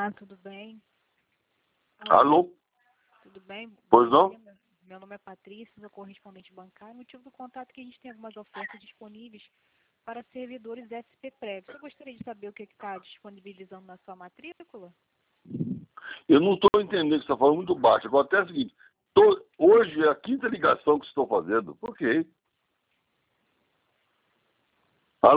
Olá, tudo bem? Alô? Tudo bem? Pois Bom não? dia. Meu nome é Patrícia, sou correspondente bancário. O motivo do contato é que a gente tem algumas ofertas disponíveis para servidores SP Prévio. Você gostaria de saber o que está disponibilizando na sua matrícula? Eu não estou entendendo o que você está falando muito baixo. Acontece o seguinte, hoje é a quinta ligação que estou fazendo. Por quê?